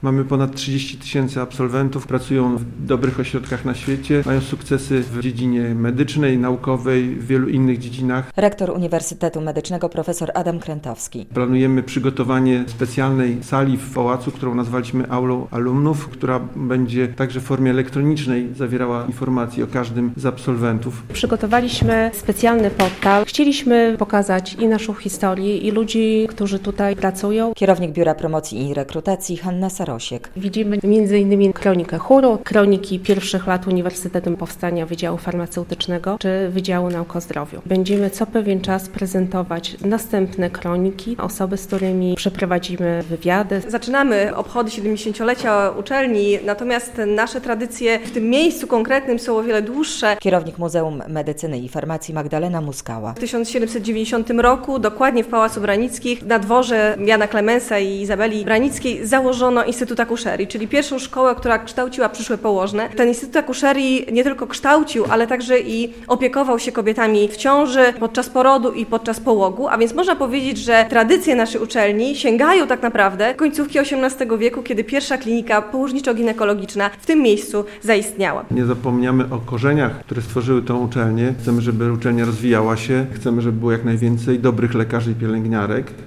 Mamy ponad 30 000 absolwentów, pracują w dobrych ośrodkach na świecie, mają sukcesy w dziedzinie medycznej, naukowej, w wielu innych dziedzinach. Rektor Uniwersytetu Medycznego profesor Adam Krętowski. Planujemy przygotowanie specjalnej sali w pałacu, którą nazwaliśmy Aulą Alumnów, która będzie także w formie elektronicznej zawierała informacje o każdym z absolwentów. Przygotowaliśmy specjalny portal. Chcieliśmy pokazać i naszą historię, i ludzi, którzy tutaj pracują. Kierownik Biura Promocji i Rekrutacji Hanna Sarosiek. Widzimy m.in. kronikę chóru, kroniki pierwszych lat Uniwersytetu Powstania Wydziału Farmaceutycznego czy Wydziału Nauk o Zdrowiu. Będziemy co pewien czas prezentować następne kroniki, osoby, z którymi przeprowadzimy wywiady. Zaczynamy obchody 70-lecia uczelni, natomiast nasze tradycje w tym miejscu konkretnym są o wiele dłuższe. Kierownik Muzeum Medycyny i Farmacji Magdalena Muskała. W 1790 roku, dokładnie w Pałacu Branickich, na dworze Jana Klemensa i Izabeli Branickiej założono Instytut Akuszerii, czyli pierwszą szkołę, która kształciła przyszłe położne. Ten Instytut Akuszerii nie tylko kształcił, ale także i opiekował się kobietami w ciąży, podczas porodu i podczas połogu, a więc można powiedzieć, że tradycje naszej uczelni sięgają tak naprawdę końcówki XVIII wieku, kiedy pierwsza klinika położniczo-ginekologiczna w tym miejscu zaistniała. Nie zapomniamy o korzeniach, które stworzyły tę uczelnię. Chcemy, żeby uczelnia rozwijała się, chcemy, żeby było jak najwięcej dobrych lekarzy i pielęgniarek.